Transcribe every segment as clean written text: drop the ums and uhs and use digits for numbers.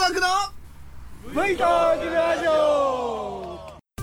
枠のファイターズラジオ。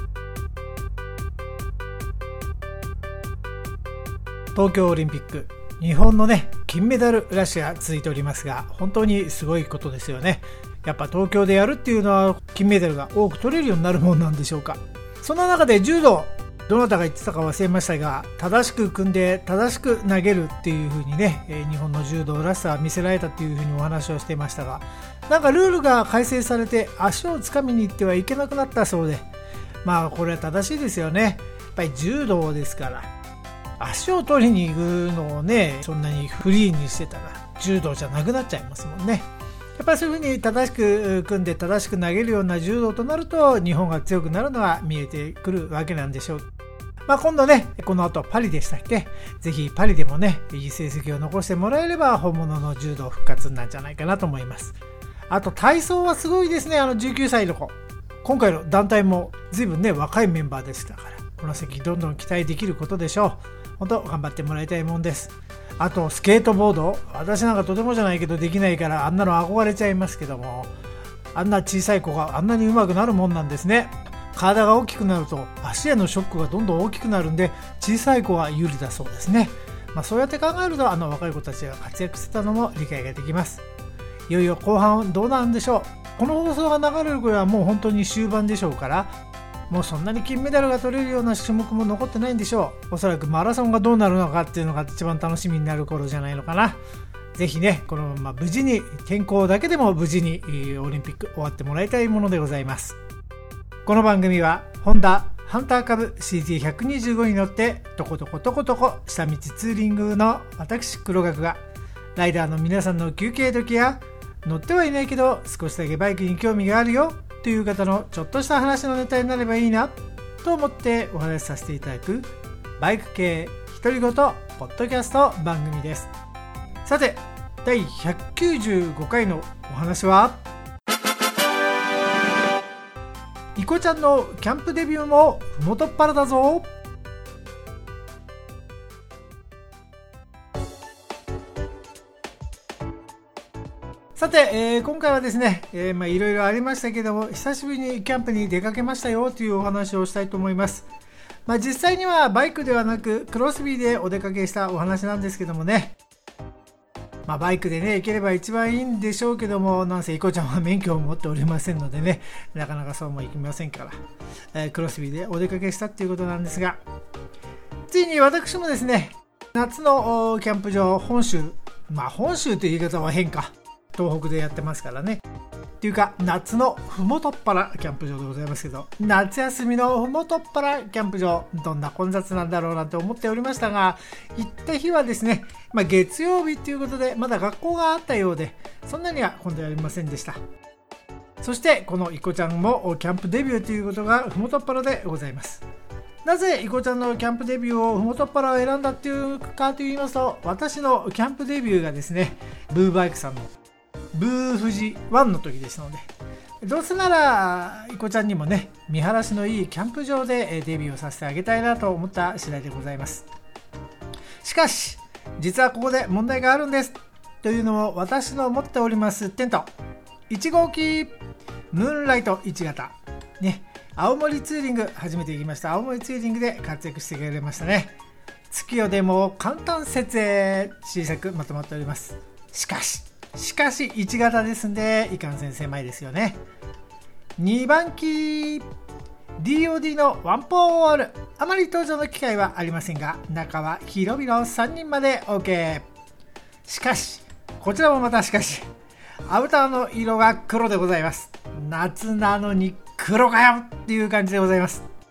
東京オリンピック、日本のね金メダルラッシュが続いておりますが、本当にすごいことですよね。やっぱ東京でやるっていうのは金メダルが多く取れるようになるもんなんでしょうか。その中で柔道、どなたが言ってたか忘れましたが、正しく組んで正しく投げるっていう風にね、日本の柔道らしさは見せられたっていう風にお話をしていましたが、なんかルールが改正されて足をつかみに行ってはいけなくなったそうで、まあこれは正しいですよね。やっぱり柔道ですから、足を取りに行くのをねそんなにフリーにしてたら柔道じゃなくなっちゃいますもんね。やっぱりそういう風に正しく組んで正しく投げるような柔道となると、日本が強くなるのは見えてくるわけなんでしょう。今度ね、この後パリでしたっけ、ぜひパリでもねいい成績を残してもらえれば本物の柔道復活なんじゃないかなと思います。あと体操はすごいですね。19歳の子、今回の団体も随分ね若いメンバーでしたから、この先どんどん期待できることでしょう。本当頑張ってもらいたいもんです。あとスケートボード、私なんかとてもじゃないけどできないから、あんなの憧れちゃいますけども、あんな小さい子があんなに上手くなるもんなんですね。体が大きくなると足へのショックがどんどん大きくなるんで、小さい子は有利だそうですね。そうやって考えると若い子たちが活躍してたのも理解ができます。いよいよ後半どうなんでしょう。この放送が流れる頃はもう本当に終盤でしょうから、もうそんなに金メダルが取れるような種目も残ってないんでしょう。おそらくマラソンがどうなるのかっていうのが一番楽しみになる頃じゃないのかな。ぜひねこのまま無事に、健康だけでも無事にオリンピック終わってもらいたいものでございます。この番組はホンダハンター株 CT125 に乗ってとことことことこ下道ツーリングの私黒学が、ライダーの皆さんの休憩時や乗ってはいないけど少しだけバイクに興味があるよという方のちょっとした話のネタになればいいなと思ってお話しさせていただくバイク系独り言ポッドキャスト番組です。さて第195回のお話は、イコちゃんのキャンプデビューもふもとっぱらだぞ。さて、今回はですね、いろいろありましたけども、久しぶりにキャンプに出かけましたよというお話をしたいと思います。実際にはバイクではなくクロスビーでお出かけしたお話なんですけどもね、バイクでね行ければ一番いいんでしょうけども、なんせイコちゃんは免許を持っておりませんのでね、なかなかそうもいきませんから、クロスビーでお出かけしたっていうことなんですが、ついに私もですね、夏のキャンプ場、本州という言い方は変か、東北でやってますからね。っていうか夏のふもとっぱらキャンプ場でございますけど、夏休みのふもとっぱらキャンプ場、どんな混雑なんだろうなと思っておりましたが、行った日はですね、月曜日ということでまだ学校があったようで、そんなには混んでありませんでした。そしてこのイコちゃんもキャンプデビューということがふもとっぱらでございます。なぜイコちゃんのキャンプデビューをふもとっぱらを選んだっていうかと言いますと、私のキャンプデビューがですね、ブーバイクさんのブー富士1の時ですので、どうせならイコちゃんにもね見晴らしのいいキャンプ場でデビューをさせてあげたいなと思った次第でございます。しかし実はここで問題があるんです。というのも、私の持っておりますテント1号機ムーンライト1型ね、青森ツーリング初めて行きました。青森ツーリングで活躍してくれましたね。月夜でも簡単設営小さくまとまっております。しかし1型ですんでいかんせん狭いですよね。2番機 DOD のワンポール、あまり登場の機会はありませんが、中は広々3人まで OK。 しかしこちらもまたしかし、アウターの色が黒でございます。夏なのに黒かよっていう感じでございます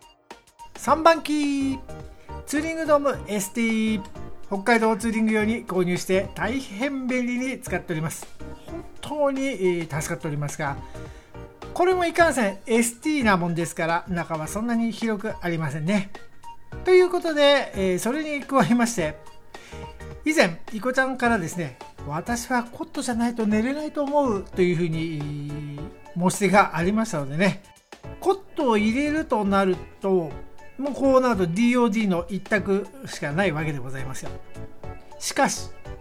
。3番機ツーリングドーム ST、北海道ツーリング用に購入して大変便利に使っております。本当に助かっておりますが、これもいかんせん ST なもんですから中はそんなに広くありませんね。ということで、それに加えまして、以前イコちゃんからですね、私はコットじゃないと寝れないと思うというふうに申し出がありましたのでね、コットを入れるとなるともうこうなると DOD の一択しかないわけでございますよ。しかし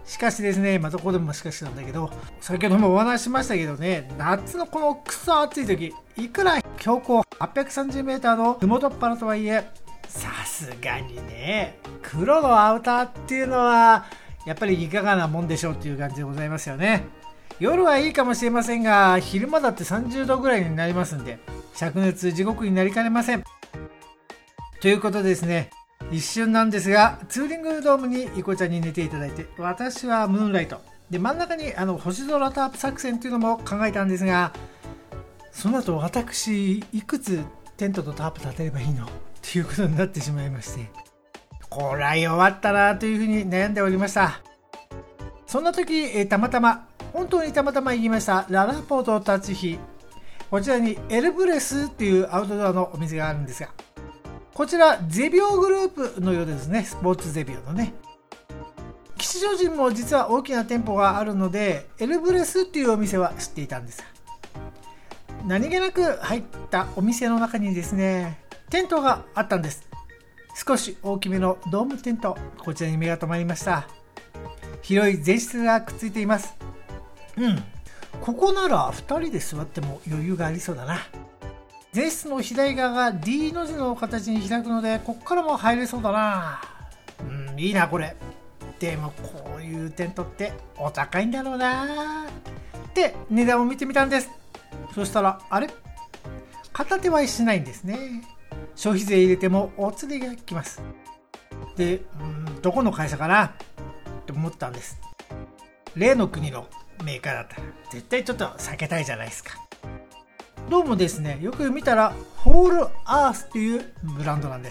しかしですね、どこでもしかしなんだけど、先ほどもお話ししましたけどね、夏のこのクソ暑い時、いくら標高 830m の麓っ腹とはいえ、さすがにね、黒のアウターっていうのはやっぱりいかがなもんでしょうっていう感じでございますよね。夜はいいかもしれませんが、昼間だって30度ぐらいになりますんで、灼熱地獄になりかねません。ということでですね、一瞬なんですが、ツーリングドームにイコちゃんに寝ていただいて、私はムーンライトで、真ん中に星空タープ作戦というのも考えたんですが、その後私いくつテントとタープ立てればいいのっていうことになってしまいまして、こら弱ったなというふうに悩んでおりました。そんな時、本当にたまたま行きましたララポート立ち日、こちらにエルブレスっていうアウトドアのお店があるんですが、こちらゼビオグループのようですね。スポーツゼビオのね、吉祥寺も実は大きな店舗があるので、エルブレスっていうお店は知っていたんですが、何気なく入ったお店の中にですね、テントがあったんです。少し大きめのドームテント、こちらに目が留まりました。広い前室がくっついています。ここなら2人で座っても余裕がありそうだな。前室の左側が D の字の形に開くので、ここからも入れそうだな。いいなこれ。でもこういうテントってお高いんだろうなって値段を見てみたんです。そしたらあれ、片手はしないんですね。消費税入れてもお釣りが来ます。で、どこの会社かなって思ったんです。例の国のメーカーだったら絶対ちょっと避けたいじゃないですか。どうもですね、よく見たらホールアースっていうブランドなんです。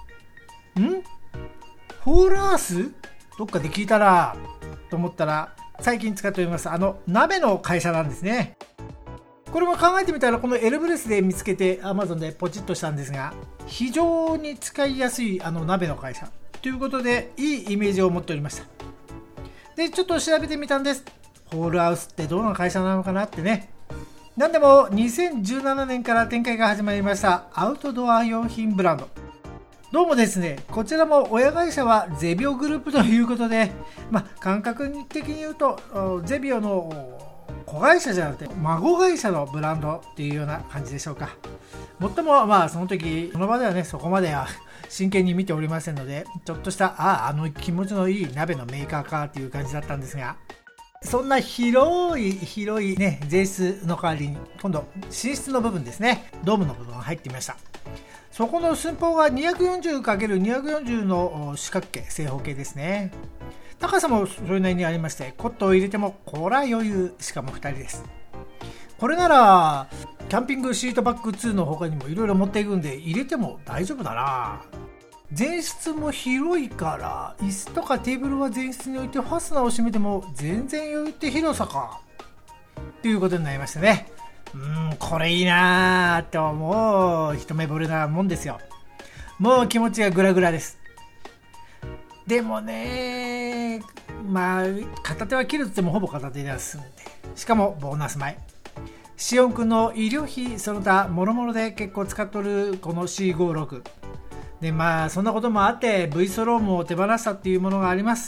ホールアースどっかで聞いたらと思ったら、最近使っております鍋の会社なんですね。これも考えてみたら、このエルブレスで見つけて Amazon でポチッとしたんですが、非常に使いやすい鍋の会社ということで、いいイメージを持っておりました。でちょっと調べてみたんです。ホールアウスってどんな会社なのかなってね。なんでも2017年から展開が始まりましたアウトドア用品ブランド。どうもですね、こちらも親会社はゼビオグループということで、感覚的に言うとゼビオの子会社じゃなくて孫会社のブランドっていうような感じでしょうか。もっともその時その場ではね、そこまでは真剣に見ておりませんので、ちょっとした気持ちのいい鍋のメーカーかっていう感じだったんですが、そんな広いね前室の代わりに、今度寝室の部分ですね、ドームの部分が入ってみました。そこの寸法が 240×240 の四角形、正方形ですね。高さもそれなりにありまして、コットを入れてもこら余裕。しかも2人です。これならキャンピングシートバッグ2の他にもいろいろ持っていくんで、入れても大丈夫だな。前室も広いから、椅子とかテーブルは前室に置いてファスナーを閉めても全然余裕って広さかということになりましたね。これいいなーって思う一目惚れなもんですよ。もう気持ちがグラグラです。でもね、片手は切るって言ってもほぼ片手ですんで、しかもボーナス米、シオンくんの医療費その他もろもろで結構使っとるこの C56 で、そんなこともあって V スロームを手放したっていうものがあります。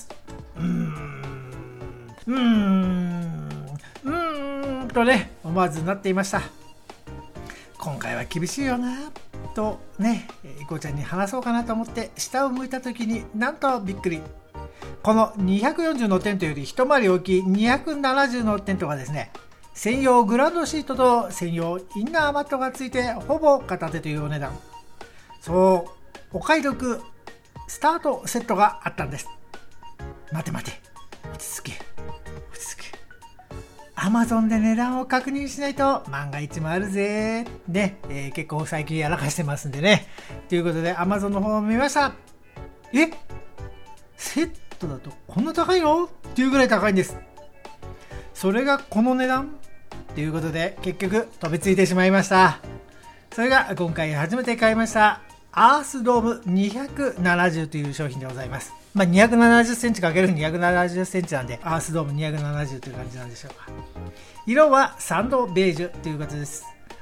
とね、思わずなっていました。今回は厳しいよなとね、イコちゃんに話そうかなと思って下を向いた時に、なんとびっくり、この240のテントより一回り大きい270のテントがですね、専用グランドシートと専用インナーマットがついてほぼ片手というお値段。そう、お買い得スタートセットがあったんです。待て、落ち着け。Amazon で値段を確認しないと万が一もあるぜね、結構最近やらかしてますんでね。ということで Amazon の方を見ました。セットだとこんな高いのっていうぐらい高いんです。それがこの値段ということで、結局飛びついてしまいました。それが今回初めて買いましたアースドーム270という商品でございます。270センチ ×270 センチなんで、アースドーム270という感じなんでしょうか。色はサンドベージュということです。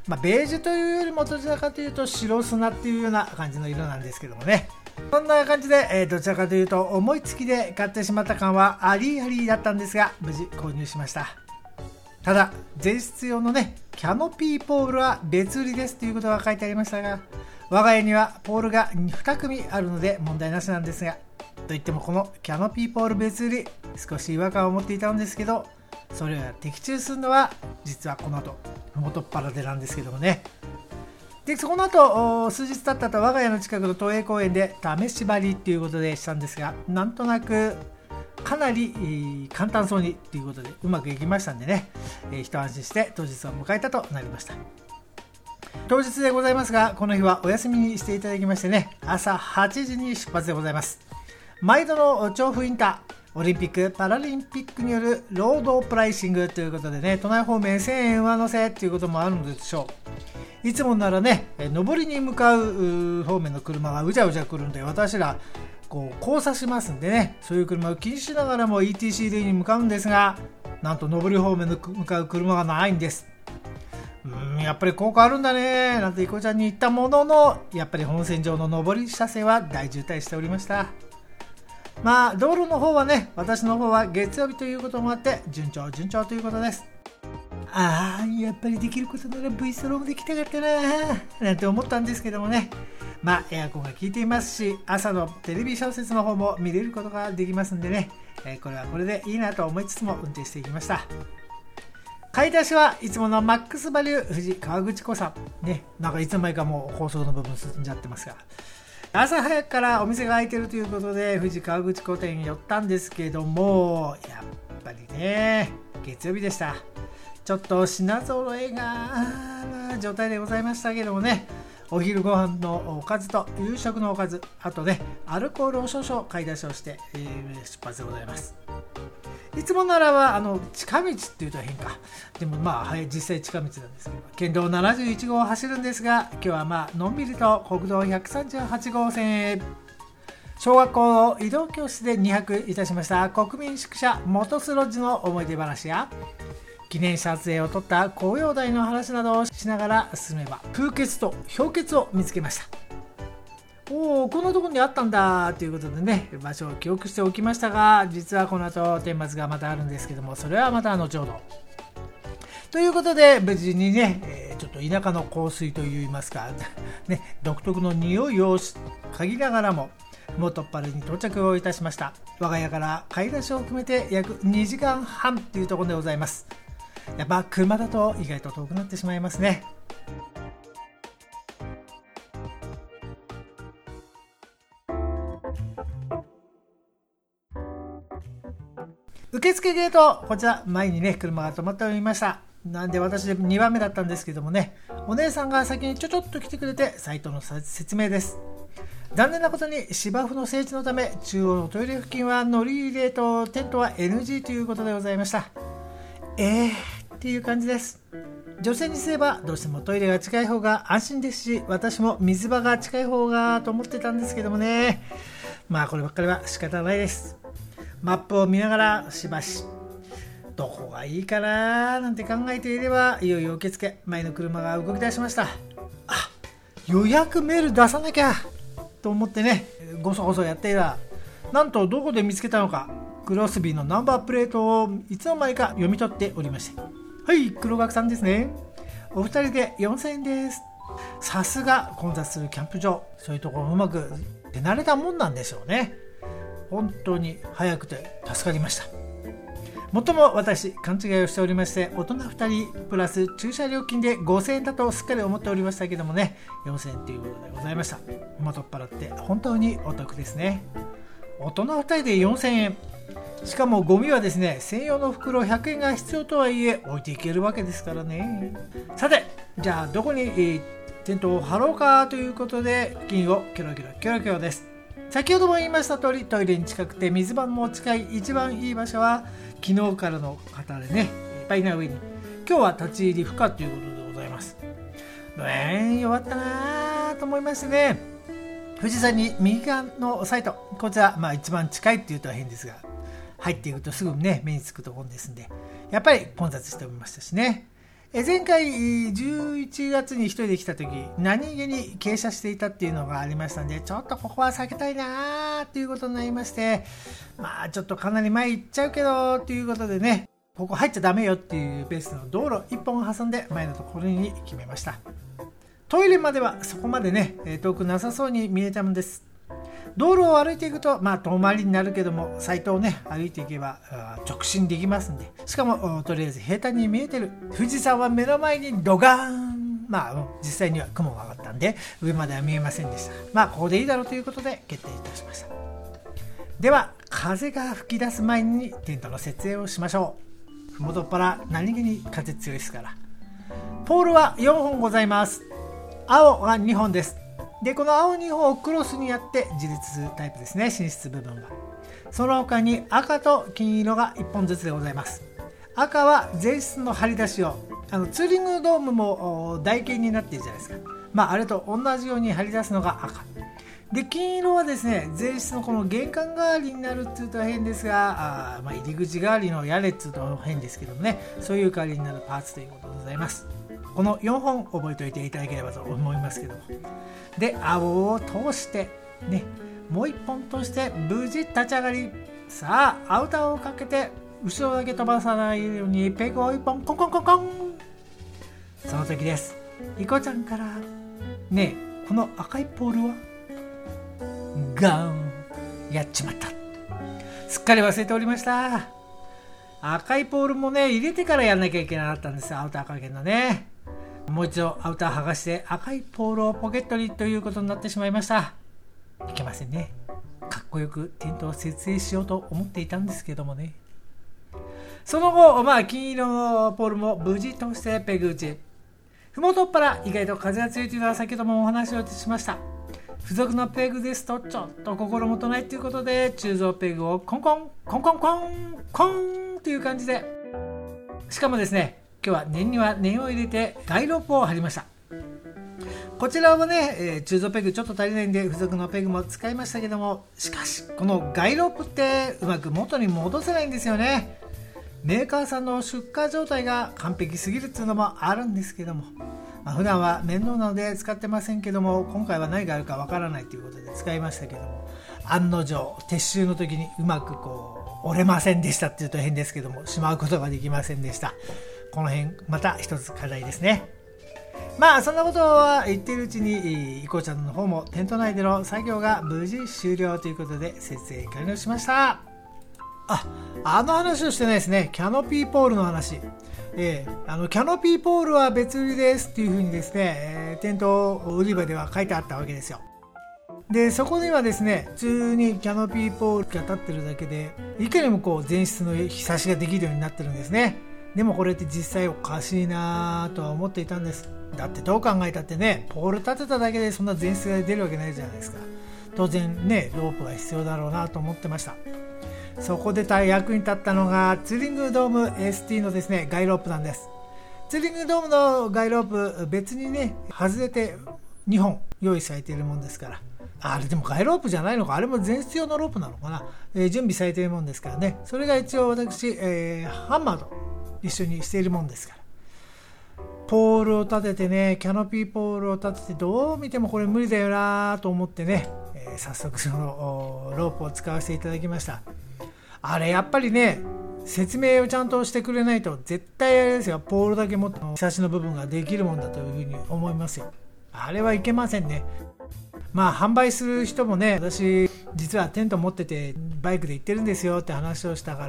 ベージュというよりもどちらかというと白砂っていうような感じの色なんですけどもね。そんな感じで、どちらかというと思いつきで買ってしまった感はありありだったんですが、無事購入しました。ただ前室用のねキャノピーポールは別売りですということが書いてありましたが、我が家にはポールが2組あるので問題なしなんですが、といってもこのキャノピーポール別売り少し違和感を持っていたんですけど、それが的中するのは実はこの後元っ腹でなんですけどもね。でその後数日経ったと我が家の近くの東映公園で試し張りっていうことでしたんですが、なんとなくかなり簡単そうにっていうことでうまくいきましたんでね、一安心して当日を迎えたとなりました。当日でございますが、この日はお休みにしていただきましてね、朝8時に出発でございます。毎度の調布インターオリンピック・パラリンピックによるロードプライシングということでね、都内方面1000円上乗せということもあるのでしょう。いつもならね、上りに向かう方面の車がうじゃうじゃ来るんで、私ら交差しますんでね、そういう車を気にしながらも ETC に向かうんですが、なんと上り方面に向かう車がないんです。やっぱり効果あるんだねなんていこちゃんに言ったものの、やっぱり本線上の上り車線は大渋滞しておりました。道路の方はね、私の方は月曜日ということもあって順調ということです。やっぱりできることなら V ストロームできたかったななんて思ったんですけどもね、エアコンが効いていますし、朝のテレビ小説の方も見れることができますんでね、これはこれでいいなと思いつつも運転していきました。買い出しはいつものマックスバリュー富士河口湖さんね、なんかいつの間にかもう高速の部分進んじゃってますが、朝早くからお店が開いてるということで富士河口湖店に寄ったんですけども、やっぱりね月曜日でした。ちょっと品揃えが状態でございましたけどもね、お昼ご飯のおかずと夕食のおかず、あとねアルコールを少々買い出しをして、出発でございます。いつもならば近道っていうと変か、でも実際近道なんですけど、県道71号を走るんですが、今日はのんびりと国道138号線へ。小学校の移動教室で2泊いたしました国民宿舎元スロッジの思い出話や、記念撮影を撮った紅葉台の話などをしながら進めば、風穴と氷穴を見つけました。こんなところにあったんだということでね、場所を記憶しておきましたが、実はこの後天末がまたあるんですけども、それはまた後ほどということで、無事にね、ちょっと田舎の香水といいますかね、独特の匂いを嗅ぎながらも元っ腹に到着をいたしました。我が家から買い出しを含めて約2時間半というところでございます。やっぱ車だと意外と遠くなってしまいますね。受付ゲート、こちら前にね車が止まっておりました。なんで私で2番目だったんですけどもね、お姉さんが先にちょっと来てくれてサイトの説明です。残念なことに芝生の整地のため、中央のトイレ付近は乗り入れとテントは NG ということでございました。っていう感じです。女性にすればどうしてもトイレが近い方が安心ですし、私も水場が近い方がと思ってたんですけどもね、こればっかりは仕方ないです。マップを見ながらしばしどこがいいかななんて考えていれば、いよいよ受付、前の車が動き出しました。予約メール出さなきゃと思ってね、ごそごそやっていたら、なんとどこで見つけたのか、クロスビーのナンバープレートをいつの間にか読み取っておりまして、はい、黒学さんですね、お二人で4000円です。さすが混雑するキャンプ場、そういうところうまく手慣れたもんなんでしょうね。本当に早くて助かりました。もっとも私勘違いをしておりまして、大人2人プラス駐車料金で5000円だとすっかり思っておりましたけどもね、4000円ということでございました。元っ腹って本当にお得ですね。大人2人で4000円、しかもゴミはですね、専用の袋100円が必要とはいえ置いていけるわけですからね。さて、じゃあどこに、テントを張ろうかということで、付近をキョロキョロです。先ほども言いました通り、トイレに近くて水場も近い一番いい場所は、昨日からの方でね、いっぱいな上に今日は立ち入り不可ということでございます。弱ったなと思いましてね、富士山に右側のサイト、こちら一番近いっていうと変ですが、入っていくとすぐね目につくところですんで、やっぱり混雑しておりましたしね、 前回11月に一人で来た時、何気に傾斜していたっていうのがありましたんで、ちょっとここは避けたいなーっていうことになりまして、ちょっとかなり前行っちゃうけどっていうことでね、ここ入っちゃダメよっていうベースの道路1本挟んで前のところに決めました。トイレまではそこまでね、遠くなさそうに見えたのです。道路を歩いていくと、遠回りになるけども、サイトをね、歩いていけば直進できますんで、しかもとりあえず平坦に見えてる。富士山は目の前にドガーン。実際には雲が上がったんで、上までは見えませんでした。ここでいいだろうということで決定いたしました。では、風が吹き出す前にテントの設営をしましょう。ふもとっぱら何気に風強いですから。ポールは4本ございます。青が2本です。で、この青2本をクロスにやって自立タイプですね、寝室部分が。その他に赤と金色が1本ずつでございます。赤は前室の張り出しを、ツーリングドームも台形になっているじゃないですか。あれと同じように張り出すのが赤。で、金色はですね、前室のこの玄関代わりになるっていうと変ですが、入り口代わりの屋根っていうと変ですけどもね、そういう代わりになるパーツということでございます。この4本覚えておいていただければと思いますけども。で、青を通してね、もう1本通して無事立ち上がり。さあ、アウターをかけて後ろだけ飛ばさないようにペグを1本コンコンコンコン。その時です。イコちゃんからね、この赤いポールはガーンやっちまった。すっかり忘れておりました。赤いポールもね、入れてからやんなきゃいけなかったんですよ、アウターかけるのね。もう一度アウター剥がして赤いポールをポケットにということになってしまいました。いけませんね。かっこよくテントを設営しようと思っていたんですけどもね。その後、金色のポールも無事通してペグ打ち。ふもとっぱら意外と風が強いというのは先ほどもお話をしました。付属のペグですとちょっと心もとないということで、鋳造ペグをコンコンコンコンコンコンという感じで、しかもですね、今日は念には念を入れてガイロープを貼りました。こちらはね、鋳造ペグちょっと足りないんで付属のペグも使いましたけども、しかしこのガイロープってうまく元に戻せないんですよね。メーカーさんの出荷状態が完璧すぎるっていうのもあるんですけども、普段は面倒なので使ってませんけども、今回は何があるかわからないということで使いましたけども、案の定撤収の時にうまく折れませんでしたっていうと変ですけども、しまうことができませんでした。この辺また一つ課題ですね。そんなことは言っているうちに、イコちゃんの方もテント内での作業が無事終了ということで設営完了しました。あの話をしてないですね。キャノピーポールの話。キャノピーポールは別売りですっていう風にですね、テント売り場では書いてあったわけですよ。で、そこにはですね、普通にキャノピーポールが立ってるだけで、いかにも前室の日差しができるようになってるんですね。でもこれって実際おかしいなとは思っていたんです。だってどう考えたってね、ポール立てただけでそんな前室が出るわけないじゃないですか。当然ね、ロープが必要だろうなと思ってました。そこで役に立ったのがツーリングドーム ST のですね、ガイロープなんです。ツーリングドームのガイロープ、別にね、外れて2本用意されているもんですから。あれでもガイロープじゃないのか、あれも前室用のロープなのかな、準備されているもんですからね。それが一応私、ハンマーと一緒にしているもんですから。ポールを立ててね、キャノピーポールを立てて、どう見てもこれ無理だよなと思ってね、早速そのロープを使わせていただきました。あれやっぱりね、説明をちゃんとしてくれないと絶対あれですよ、ポールだけ持ってひさしの部分ができるもんだというふうに思いますよ。あれはいけませんね。販売する人もね、私実はテント持っててバイクで行ってるんですよって話をしたから、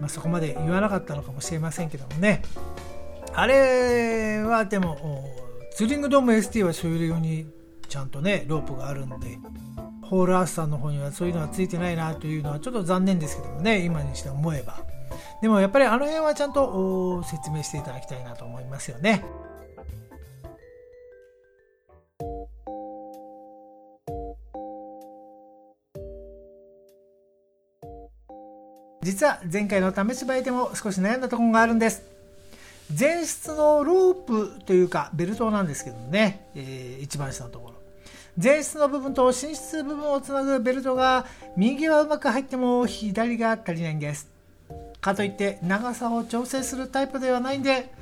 そこまで言わなかったのかもしれませんけどもね。あれはでもツーリングドーム ST はそういうようにちゃんとねロープがあるんで、ホールアースさんの方にはそういうのはついてないなというのはちょっと残念ですけどもね、今にして思えば。でもやっぱりあの辺はちゃんと説明していただきたいなと思いますよね。実は前回の試しバイでも少し悩んだところがあるんです。前室のロープというかベルトなんですけどね、一番下のところ、前室の部分と寝室部分をつなぐベルトが右はうまく入っても左が足りないんです。かといって長さを調整するタイプではないんで、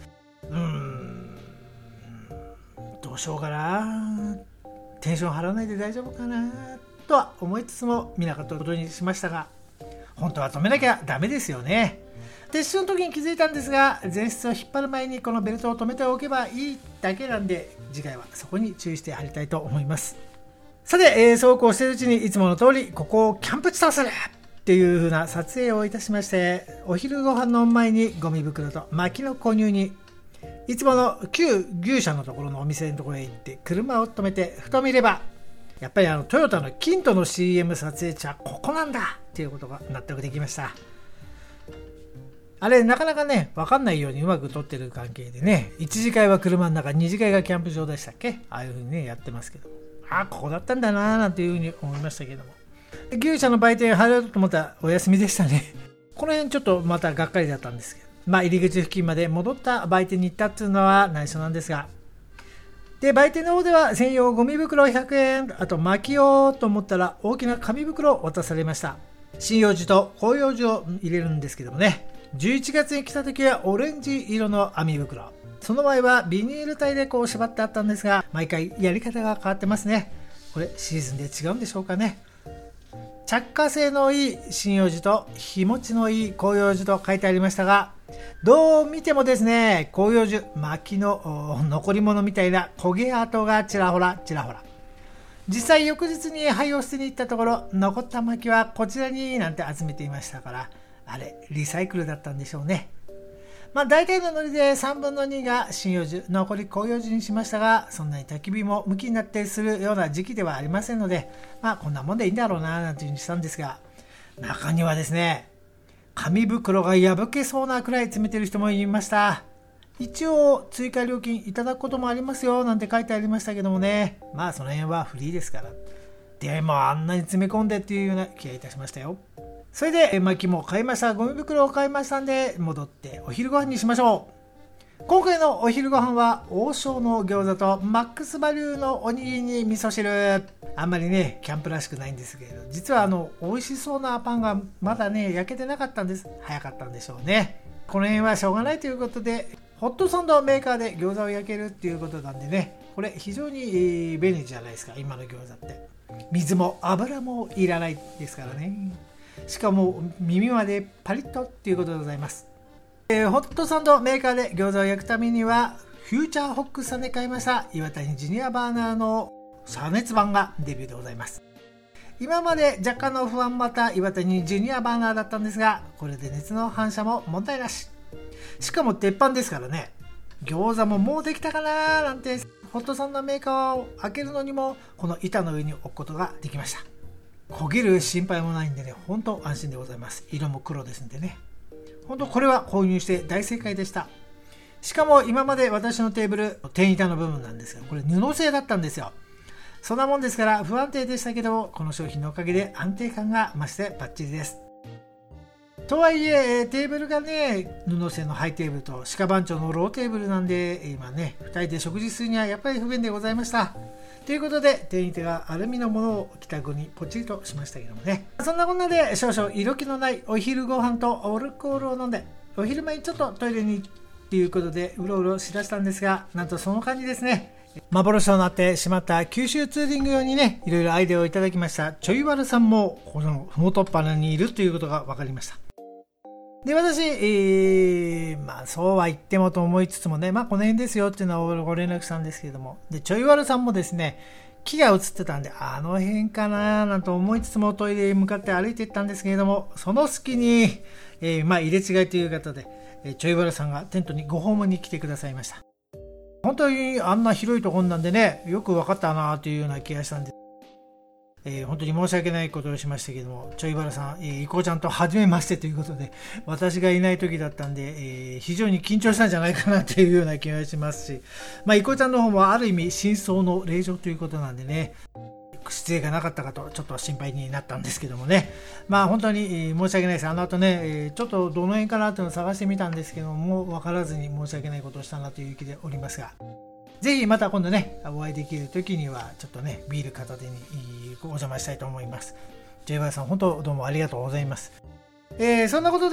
どうしようかな、テンション張らないで大丈夫かなとは思いつつも見なかったことにしましたが、本当は止めなきゃダメですよね。撤収の時に気づいたんですが、前室を引っ張る前にこのベルトを止めておけばいいだけなんで、次回はそこに注意して貼りたいと思います。さて、そうこうしているうちにいつもの通りここをキャンプ地とするっていう風な撮影をいたしまして、お昼ご飯の前にゴミ袋と薪の購入に、いつもの旧牛舎のところのお店のところへ行って車を止めて、ふと見ればやっぱりトヨタのキントの CM 撮影地はここなんだっていうことが納得できました。あれなかなかね分かんないようにうまく撮ってる関係でね、1次会は車の中、2次会がキャンプ場でしたっけ、ああいう風にねやってますけど、ここだったんだなーなんていう風に思いましたけども、牛舎の売店入ろうと思ったらお休みでしたね。この辺ちょっとまたがっかりだったんですけど、入り口付近まで戻った売店に行ったっていうのは内緒なんですが、で売店の方では専用ゴミ袋100円、あと薪をと思ったら大きな紙袋を渡されました。針葉樹と広葉樹を入れるんですけどもね、11月に来た時はオレンジ色の網袋、その前はビニール帯でこう縛ってあったんですが、毎回やり方が変わってますね。これシーズンで違うんでしょうかね。着火性のいい針葉樹と日持ちのいい広葉樹と書いてありましたが、どう見てもですね、広葉樹薪の残り物みたいな焦げ跡がちらほらちらほら。実際翌日に灰を捨てに行ったところ、残った薪はこちらになんて集めていましたから、あれリサイクルだったんでしょうね。大体のノリで3分の2が針葉樹、残り広葉樹にしましたが、そんなに焚き火も向きになってするような時期ではありませんので、こんなもんでいいんだろうななんていうふうにしたんですが、中にはですね、紙袋が破けそうなくらい詰めてる人もいました。一応追加料金いただくこともありますよなんて書いてありましたけどもね、その辺はフリーですから。でもあんなに詰め込んでっていうような気がいたしましたよ。それで薪も買いました、ゴミ袋を買いましたんで、戻ってお昼ご飯にしましょう。今回のお昼ご飯は王将の餃子とマックスバリューのおにぎりに味噌汁。あんまりねキャンプらしくないんですけれど、実は美味しそうなパンがまだね焼けてなかったんです。早かったんでしょうね。この辺はしょうがないということで、ホットサンドメーカーで餃子を焼けるっていうことなんでね、これ非常に便利じゃないですか。今の餃子って水も油もいらないですからね。しかも耳までパリッとっていうことでございます。ホットサンドメーカーで餃子を焼くためにはフューチャーホックさんで買いました岩谷ジュニアバーナーの遮熱板がデビューでございます。今まで若干の不安また岩谷ジュニアバーナーだったんですが、これで熱の反射も問題なし。しかも鉄板ですからね、餃子ももうできたかななんてホットサンドメーカーを開けるのにもこの板の上に置くことができました。焦げる心配もないんでね、本当安心でございます。色も黒ですんでね、本当これは購入して大正解でした。しかも今まで私のテーブル天板の部分なんですが、これ布製だったんですよ。そんなもんですから不安定でしたけど、この商品のおかげで安定感が増してバッチリです。とはいえテーブルがね布製のハイテーブルと鹿番長のローテーブルなんで、今ね2人で食事するにはやっぱり不便でございました。ということで店員手がアルミのものを帰宅にポチリとしましたけどもね、そんなこんなで少々色気のないお昼ご飯とアルコールを飲んで、お昼前にちょっとトイレにっていうことでうろうろしだしたんですが、なんとその間にですね、幻となってしまった九州ツーリング用にねいろいろアイデアをいただきましたちょいわるさんもこのふもとっぱなにいるということが分かりました。で私、そうは言ってもと思いつつもね、この辺ですよっていうのをご連絡したんですけれども、でちょいわるさんもですね木が映ってたんで、あの辺かななんと思いつつもトイレに向かって歩いていったんですけれども、その隙に、入れ違いという方で、ちょいわるさんがテントにご訪問に来てくださいました。本当にあんな広いところなんでね、よく分かったなというような気がしたんです。本当に申し訳ないことをしましたけども、ちょいばらさん、いこうちゃんと初めましてということで、私がいない時だったんで、非常に緊張したんじゃないかなというような気がしますし、いこうちゃんの方もある意味真相の令状ということなんでね、失礼がなかったかとちょっと心配になったんですけどもね、本当に申し訳ないです。あの後ね、ちょっとどの辺かなというのを探してみたんですけども、分からずに申し訳ないことをしたなという気でおりますが、ぜひまた今度ねお会いできる時にはちょっとねビール片手にお邪魔したいと思います。J.Y. さん本当どうもありがとうございます。そんなことで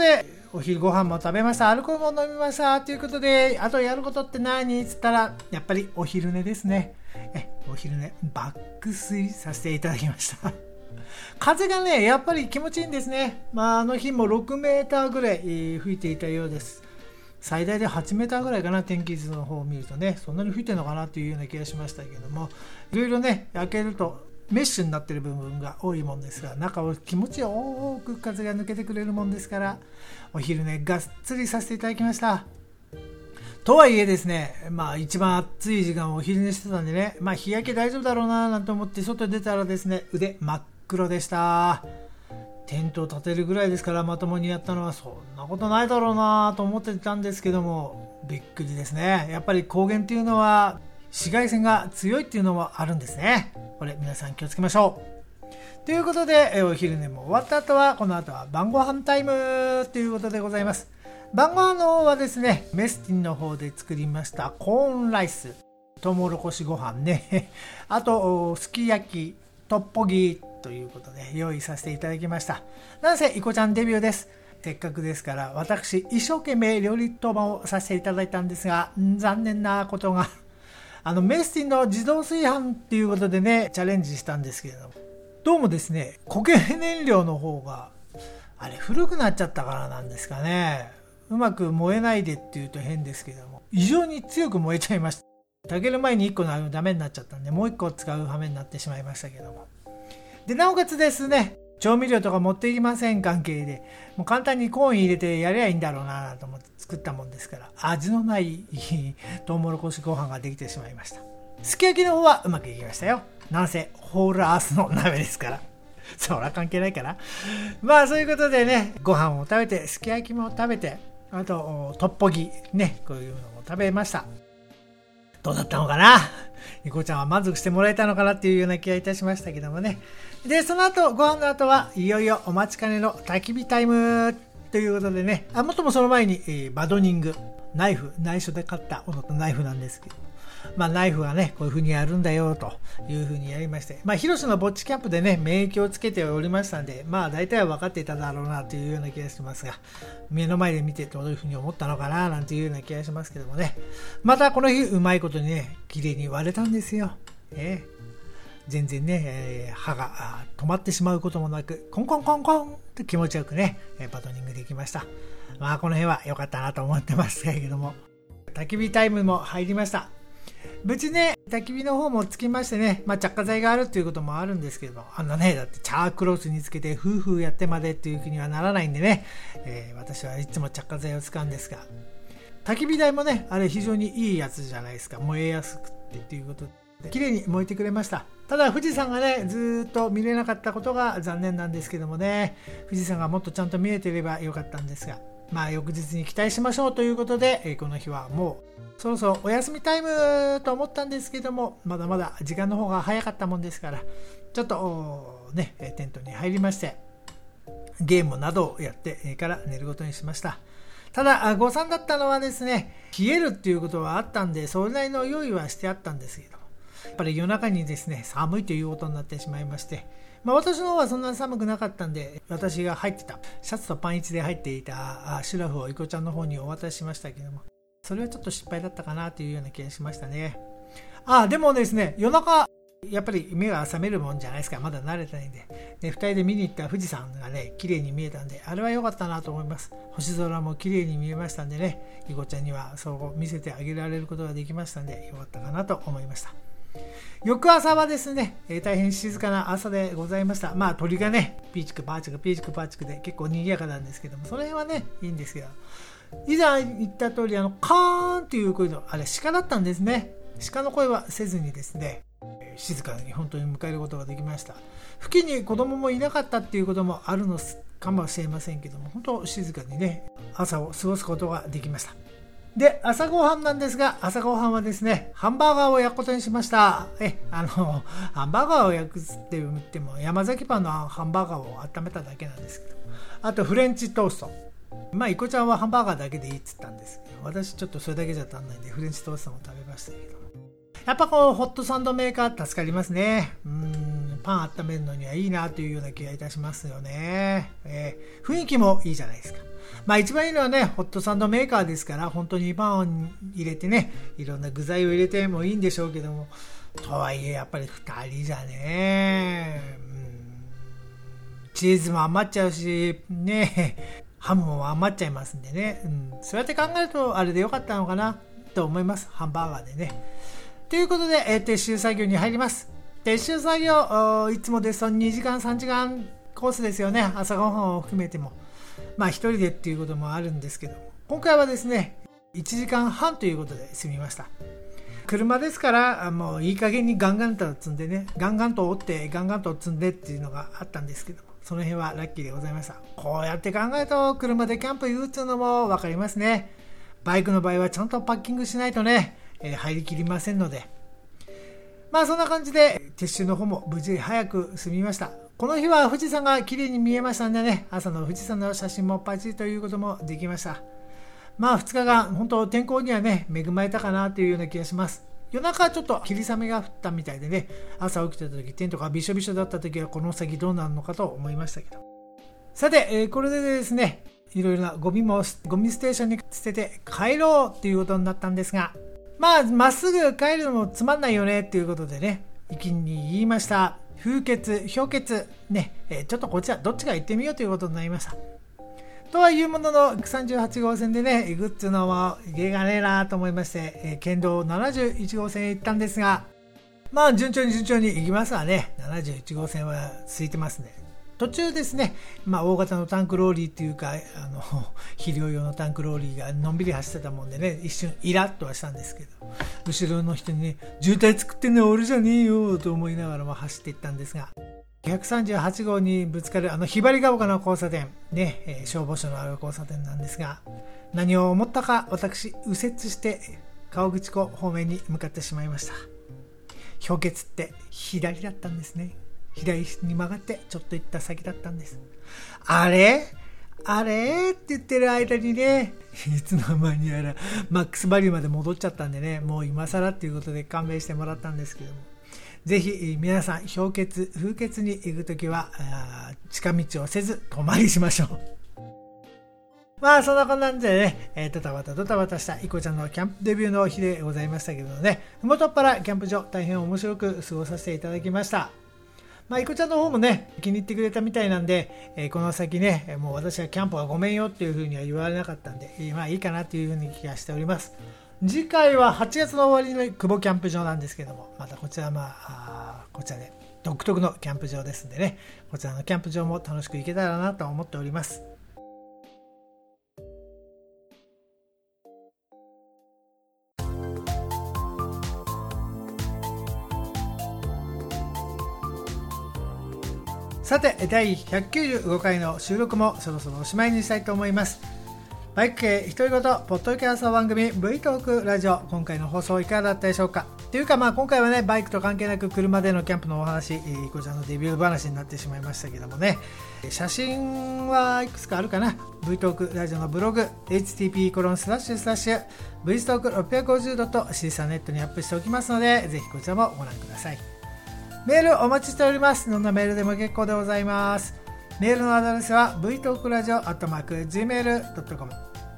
お昼ご飯も食べました、アルコールも飲みましたということで、あとやることって何つったら、やっぱりお昼寝ですね。お昼寝、爆睡させていただきました。風がね、やっぱり気持ちいいんですね。あの日も6メーターぐらい吹いていたようです。最大で8メーターぐらいかな、天気図の方を見るとね、そんなに吹いてるのかなというような気がしましたけども、いろいろね、開けるとメッシュになっている部分が多いもんですが、中を気持ちよく風が抜けてくれるもんですから、お昼ね、がっつりさせていただきました。とはいえですね、一番暑い時間をお昼寝してたんでね、日焼け大丈夫だろうななんて思って外に出たらですね、腕真っ黒でした。テントを立てるぐらいですから、まともにやったのはそんなことないだろうなと思ってたんですけども、びっくりですね。やっぱり高原っていうのは紫外線が強いっていうのもあるんですね。これ皆さん気をつけましょう。ということで、お昼寝も終わった後は、この後は晩ご飯タイムということでございます。晩ご飯の方はですね、メスティンの方で作りましたコーンライス、トウモロコシご飯ね、あとすき焼き、トッポギということで用意させていただきました。なんせいこちゃんデビューです。せっかくですから私一生懸命料理当番をさせていただいたんですが、残念なことがメスティンの自動炊飯っていうことでね、チャレンジしたんですけれども、どうもですね、固形燃料の方が古くなっちゃったからなんですかね、うまく燃えないでっていうと変ですけども、異常に強く燃えちゃいました。炊ける前に1個のダメになっちゃったんで、もう1個使う羽目になってしまいましたけども、でなおかつですね、調味料とか持っていきません関係で、もう簡単にコーン入れてやりゃいいんだろうなと思って作ったもんですから、味のないトウモロコシご飯ができてしまいました。すき焼きの方はうまくいきましたよ。なんせホールアースの鍋ですから、そら関係ないから、そういうことでね、ご飯を食べて、すき焼きも食べて、あとトッポギね、こういうのも食べました。どうだったのかな、ニコちゃんは満足してもらえたのかなっていうような気がいたしましたけどもね。でその後、ご飯の後はいよいよお待ちかねの焚き火タイムということでね、もっともその前に、バドニングナイフ、内緒で買ったナイフなんですけど、ナイフはね、こういう風にやるんだよという風にやりまして、広瀬のぼっちキャンプでね、免疫をつけておりましたんで、大体は分かっていただろうなというような気がしますが、目の前で見てどういう風に思ったのかななんていうような気がしますけどもね。またこの日うまいことにね、綺麗に割れたんですよ。全然ね、刃が止まってしまうこともなく、コンコンコンコンと気持ちよくね、バドニングできました。この辺は良かったなと思ってますけれども、焚き火タイムも入りました。無事ね、焚き火の方もつきましてね、着火剤があるっていうこともあるんですけども、だってチャークロスにつけてフーフーやってまでっていうふうにはならないんでね、私はいつも着火剤を使うんですが、焚き火台もね、あれ非常にいいやつじゃないですか。燃えやすくってっていうことで、綺麗に燃えてくれました。ただ富士山がね、ずっと見れなかったことが残念なんですけどもね、富士山がもっとちゃんと見えていればよかったんですが、翌日に期待しましょうということで、この日はもうそろそろお休みタイムと思ったんですけども、まだまだ時間の方が早かったもんですから、ちょっとね、テントに入りまして、ゲームなどをやってから寝ることにしました。ただ誤算だったのはですね、冷えるっていうことはあったんで、それなりの用意はしてあったんですけど、やっぱり夜中にですね、寒いということになってしまいまして、私の方はそんなに寒くなかったんで、私が入ってたシャツとパンイチで入っていたシュラフをいこちゃんの方にお渡ししましたけども、それはちょっと失敗だったかなというような気がしましたね。でもですね、夜中やっぱり目が覚めるもんじゃないですか。まだ慣れてないんで、2人で見に行った富士山がね、綺麗に見えたんで、あれは良かったなと思います。星空も綺麗に見えましたんでね、いこちゃんにはそう見せてあげられることができましたんで、良かったかなと思いました。翌朝はですね、大変静かな朝でございました。鳥がね、ピーチクパーチクピーチクパーチクで結構賑やかなんですけども、その辺はね、いいんですけど、以前言った通り、カーンっていう声の、あれ鹿だったんですね。鹿の声はせずにですね、静かに本当に迎えることができました。付近に子供もいなかったっていうこともあるのかもしれませんけども、本当静かにね、朝を過ごすことができました。で、朝ごはんなんですが、朝ごはんはですね、ハンバーガーを焼くことにしました。ハンバーガーを焼くって言っても、山崎パンのハンバーガーを温めただけなんですけど、あとフレンチトースト。いこちゃんはハンバーガーだけでいいって言ったんですけど、私ちょっとそれだけじゃ足んないんで、フレンチトーストも食べましたけど、やっぱホットサンドメーカー助かりますね。パン温めるのにはいいなというような気がいたしますよね。雰囲気もいいじゃないですか。 一番いいのはね、ホットサンドメーカーですから、本当にパンを入れてね、いろんな具材を入れてもいいんでしょうけども、とはいえやっぱり2人じゃね、チーズも余っちゃうしね、ハムも余っちゃいますんでね、そうやって考えるとあれでよかったのかなと思います。ハンバーガーでね。ということで、撤収作業に入ります。撤収作業、いつもですと2時間3時間コースですよね。朝ごはんを含めても。一人でっていうこともあるんですけど、今回はですね、1時間半ということで済みました。車ですから、もういい加減にガンガンと積んでね、ガンガンと折ってガンガンと積んでっていうのがあったんですけども、その辺はラッキーでございました。こうやって考えると車でキャンプ行くっていうのも分かりますね。バイクの場合はちゃんとパッキングしないとね、入りきりませんので、そんな感じで撤収の方も無事早く済みました。この日は富士山が綺麗に見えましたんでね、朝の富士山の写真もパチリということもできました。2日間本当天候にはね恵まれたかなというような気がします。夜中ちょっと霧雨が降ったみたいでね、朝起きてた時テントがびしょびしょだった時はこの先どうなるのかと思いましたけど、さて、これでですね、いろいろなゴミステーションに捨てて帰ろうっていうことになったんですが、まっすぐ帰るのもつまんないよねっていうことでね、意見に言いました。風穴、氷穴ね、ちょっとこっちはどっちか行ってみようということになりました。とはいうものの、138号線でね行くっていうのは芸がねえなと思いまして、県道71号線へ行ったんですが、順調に行きますわね。71号線は空いてますね。途中ですね、大型のタンクローリーっていうか、肥料用のタンクローリーがのんびり走ってたもんでね、一瞬イラッとはしたんですけど、後ろの人にね、渋滞作ってんのは俺じゃねえよと思いながらも走っていったんですが、138号にぶつかるひばりが丘の交差点ね、消防署のある交差点なんですが、何を思ったか私右折して川口湖方面に向かってしまいました。氷穴って左だったんですね。左に曲がってちょっと行った先だったんです。あれって言ってる間にね、いつの間にやらマックスバリューまで戻っちゃったんでね、もう今更っていうことで勘弁してもらったんですけども、ぜひ皆さん風穴に行くときは近道をせず泊まりしましょう。そんなこんなんでね、ドタバタしたいこちゃんのキャンプデビューの日でございましたけどね、ふもとっぱらキャンプ場大変面白く過ごさせていただきました。いこちゃんの方もね気に入ってくれたみたいなんで、この先ねもう私はキャンプはごめんよっていう風には言われなかったんで、いいかなっていう風に気がしております。次回は8月の終わりの久保キャンプ場なんですけども、またこちらこちらで独特のキャンプ場ですんでね、こちらのキャンプ場も楽しく行けたらなと思っております。さて第195回の収録もそろそろおしまいにしたいと思います。バイク系独り言ポッドキャスト番組 V トークラジオ、今回の放送いかがだったでしょうか。というか今回はねバイクと関係なく車でのキャンプのお話、こちらのデビュー話になってしまいましたけどもね、写真はいくつかあるかな。 V トークラジオのブログ http://vstock650.csanet にアップしておきますので、ぜひこちらもご覧ください。メールお待ちしております。どんなメールでも結構でございます。メールのアドレスは vtalkradio@gmail.com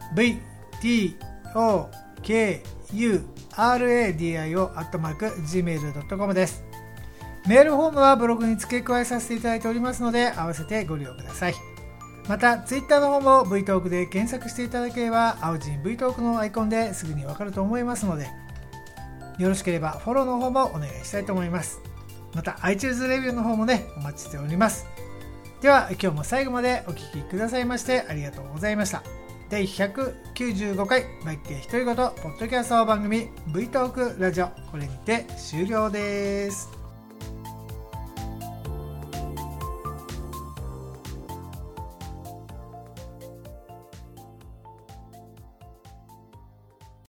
vtokuradio@gmail.com です。メールフォームはブログに付け加えさせていただいておりますので、合わせてご利用ください。またツイッターの方も V トークで検索していただければ、青字 V トークのアイコンですぐにわかると思いますので、よろしければフォローの方もお願いしたいと思います。また iTunes レビューの方もねお待ちしております。では今日も最後までお聞きくださいましてありがとうございました。第195回バイク系独り言ポッドキャスト番組 V トークラジオ、これにて終了です。